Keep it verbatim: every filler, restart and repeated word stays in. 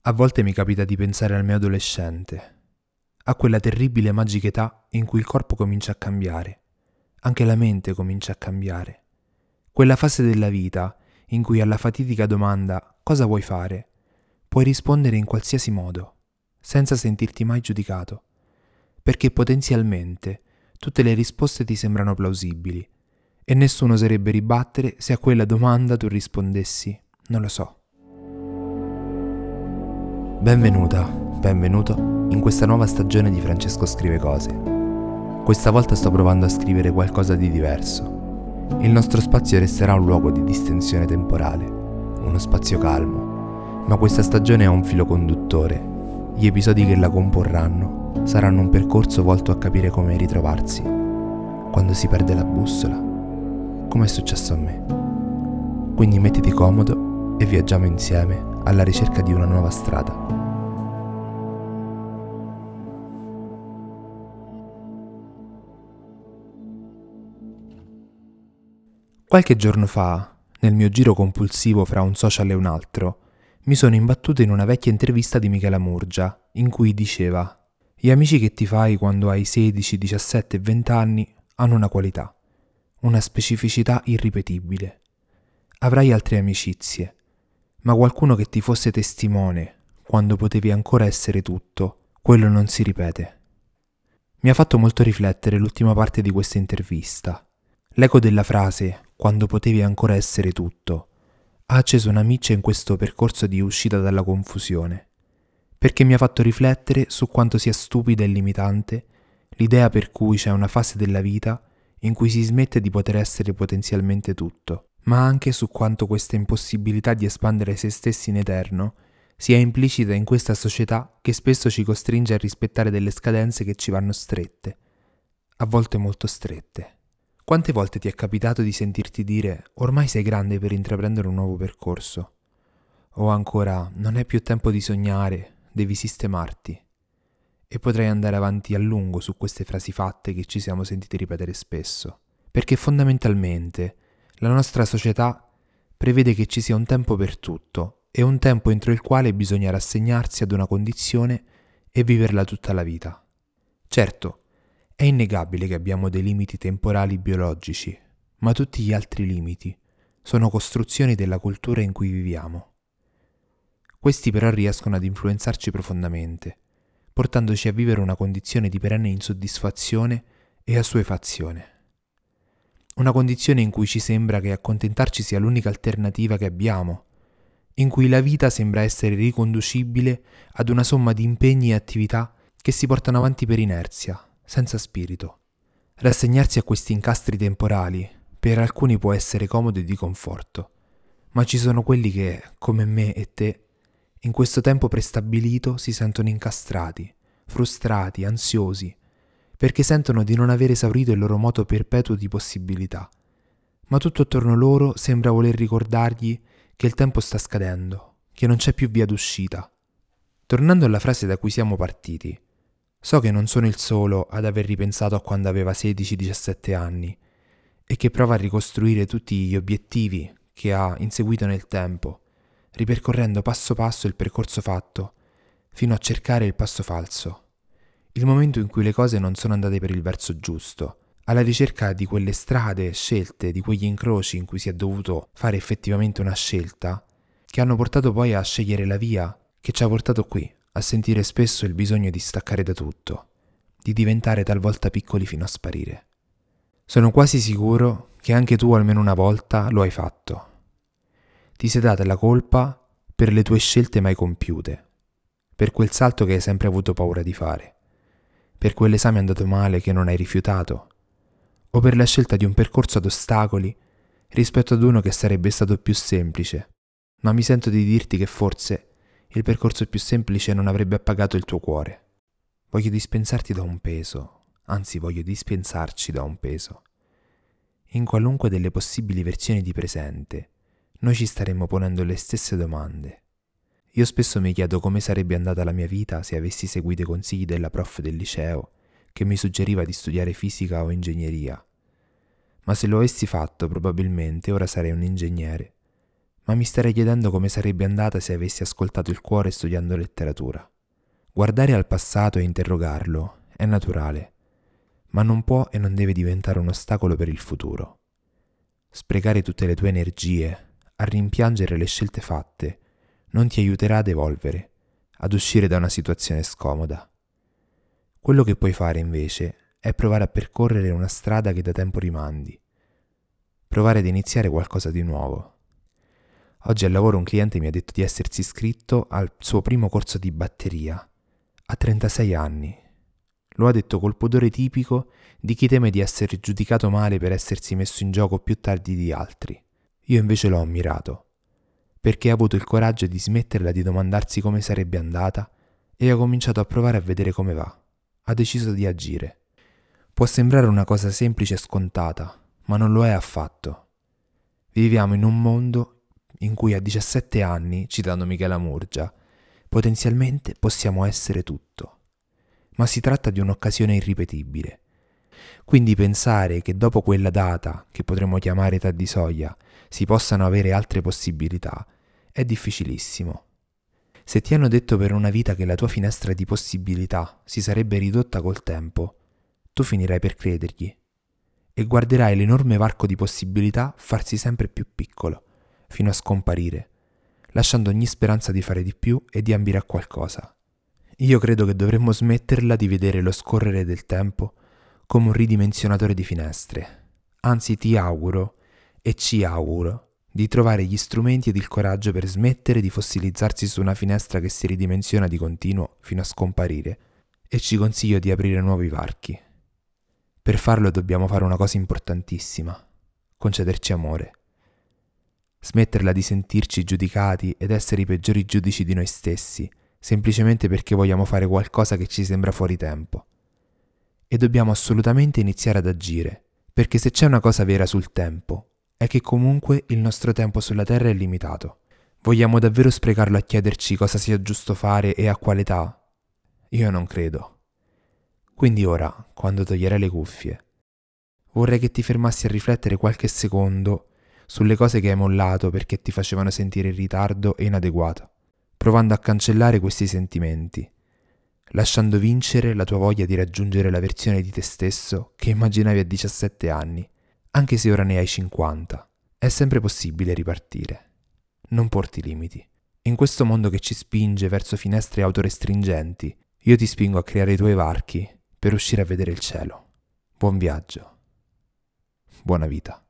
A volte mi capita di pensare al mio adolescente, a quella terribile e magica età in cui il corpo comincia a cambiare, anche la mente comincia a cambiare. Quella fase della vita in cui alla fatidica domanda «cosa vuoi fare?» puoi rispondere in qualsiasi modo, senza sentirti mai giudicato, perché potenzialmente tutte le risposte ti sembrano plausibili e nessuno oserebbe ribattere se a quella domanda tu rispondessi «non lo so». Benvenuta, benvenuto in questa nuova stagione di Francesco Scrive Cose. Questa volta sto provando a scrivere qualcosa di diverso. Il nostro spazio resterà un luogo di distensione temporale, uno spazio calmo, ma questa stagione ha un filo conduttore. Gli episodi che la comporranno saranno un percorso volto a capire come ritrovarsi quando si perde la bussola, come è successo a me. Quindi mettiti comodo e viaggiamo insieme alla ricerca di una nuova strada. Qualche giorno fa, nel mio giro compulsivo fra un social e un altro, mi sono imbattuto in una vecchia intervista di Michela Murgia, in cui diceva: gli amici che ti fai quando hai sedici, diciassette e venti anni hanno una qualità, una specificità irripetibile. Avrai altre amicizie, ma qualcuno che ti fosse testimone quando potevi ancora essere tutto, quello non si ripete. Mi ha fatto molto riflettere l'ultima parte di questa intervista. L'eco della frase «quando potevi ancora essere tutto» ha acceso una miccia in questo percorso di uscita dalla confusione, perché mi ha fatto riflettere su quanto sia stupida e limitante l'idea per cui c'è una fase della vita in cui si smette di poter essere potenzialmente tutto, ma anche su quanto questa impossibilità di espandere se stessi in eterno sia implicita in questa società che spesso ci costringe a rispettare delle scadenze che ci vanno strette, a volte molto strette. Quante volte ti è capitato di sentirti dire «ormai sei grande per intraprendere un nuovo percorso?» O ancora «non è più tempo di sognare, devi sistemarti?» E potrei andare avanti a lungo su queste frasi fatte che ci siamo sentiti ripetere spesso, perché fondamentalmente la nostra società prevede che ci sia un tempo per tutto e un tempo entro il quale bisogna rassegnarsi ad una condizione e viverla tutta la vita. Certo, è innegabile che abbiamo dei limiti temporali biologici, ma tutti gli altri limiti sono costruzioni della cultura in cui viviamo. Questi però riescono ad influenzarci profondamente, portandoci a vivere una condizione di perenne insoddisfazione e assuefazione. Una condizione in cui ci sembra che accontentarci sia l'unica alternativa che abbiamo, in cui la vita sembra essere riconducibile ad una somma di impegni e attività che si portano avanti per inerzia, senza spirito. Rassegnarsi a questi incastri temporali per alcuni può essere comodo e di conforto, ma ci sono quelli che, come me e te, in questo tempo prestabilito si sentono incastrati, frustrati, ansiosi, perché sentono di non aver esaurito il loro moto perpetuo di possibilità, ma tutto attorno loro sembra voler ricordargli che il tempo sta scadendo, che non c'è più via d'uscita. Tornando alla frase da cui siamo partiti, so che non sono il solo ad aver ripensato a quando aveva sedici diciassette anni e che prova a ricostruire tutti gli obiettivi che ha inseguito nel tempo, ripercorrendo passo passo il percorso fatto, fino a cercare il passo falso. Il momento in cui le cose non sono andate per il verso giusto, alla ricerca di quelle strade scelte, di quegli incroci in cui si è dovuto fare effettivamente una scelta, che hanno portato poi a scegliere la via che ci ha portato qui, a sentire spesso il bisogno di staccare da tutto, di diventare talvolta piccoli fino a sparire. Sono quasi sicuro che anche tu almeno una volta lo hai fatto. Ti sei data la colpa per le tue scelte mai compiute, per quel salto che hai sempre avuto paura di fare, per quell'esame andato male che non hai rifiutato, o per la scelta di un percorso ad ostacoli rispetto ad uno che sarebbe stato più semplice, ma mi sento di dirti che forse il percorso più semplice non avrebbe appagato il tuo cuore. Voglio dispensarti da un peso, anzi voglio dispensarci da un peso. In qualunque delle possibili versioni di presente, noi ci staremmo ponendo le stesse domande. Io spesso mi chiedo come sarebbe andata la mia vita se avessi seguito i consigli della prof del liceo che mi suggeriva di studiare fisica o ingegneria. Ma se lo avessi fatto, probabilmente ora sarei un ingegnere. ma mi starei chiedendo come sarebbe andata se avessi ascoltato il cuore studiando letteratura. Guardare al passato e interrogarlo è naturale, ma non può e non deve diventare un ostacolo per il futuro. Sprecare tutte le tue energie a rimpiangere le scelte fatte non ti aiuterà ad evolvere, ad uscire da una situazione scomoda. Quello che puoi fare invece è provare a percorrere una strada che da tempo rimandi, provare ad iniziare qualcosa di nuovo. Oggi al lavoro un cliente mi ha detto di essersi iscritto al suo primo corso di batteria, a trentasei anni. Lo ha detto col pudore tipico di chi teme di essere giudicato male per essersi messo in gioco più tardi di altri. Io invece l'ho ammirato, perché ha avuto il coraggio di smetterla di domandarsi come sarebbe andata e ha cominciato a provare a vedere come va. Ha deciso di agire. Può sembrare una cosa semplice e scontata, ma non lo è affatto. Viviamo in un mondo in cui a diciassette anni, citando Michela Murgia, potenzialmente possiamo essere tutto. Ma si tratta di un'occasione irripetibile. Quindi pensare che dopo quella data, che potremmo chiamare età di soglia, si possano avere altre possibilità, è difficilissimo. Se ti hanno detto per una vita che la tua finestra di possibilità si sarebbe ridotta col tempo, tu finirai per credergli e guarderai l'enorme varco di possibilità farsi sempre più piccolo, fino a scomparire, lasciando ogni speranza di fare di più e di ambire a qualcosa. Io credo che dovremmo smetterla di vedere lo scorrere del tempo come un ridimensionatore di finestre. Anzi, ti auguro e ci auguro di trovare gli strumenti ed il coraggio per smettere di fossilizzarsi su una finestra che si ridimensiona di continuo fino a scomparire, e ci consiglio di aprire nuovi varchi. Per farlo dobbiamo fare una cosa importantissima: concederci amore. Smetterla di sentirci giudicati ed essere i peggiori giudici di noi stessi, semplicemente perché vogliamo fare qualcosa che ci sembra fuori tempo. E dobbiamo assolutamente iniziare ad agire, perché se c'è una cosa vera sul tempo, è che comunque il nostro tempo sulla Terra è limitato. Vogliamo davvero sprecarlo a chiederci cosa sia giusto fare e a quale età? Io non credo. Quindi ora, quando toglierai le cuffie, vorrei che ti fermassi a riflettere qualche secondo sulle cose che hai mollato perché ti facevano sentire in ritardo e inadeguato, provando a cancellare questi sentimenti, lasciando vincere la tua voglia di raggiungere la versione di te stesso che immaginavi a diciassette anni, anche se ora ne hai cinquanta. È sempre possibile ripartire. Non porti limiti. In questo mondo che ci spinge verso finestre autorestringenti, io ti spingo a creare i tuoi varchi per uscire a vedere il cielo. Buon viaggio. Buona vita.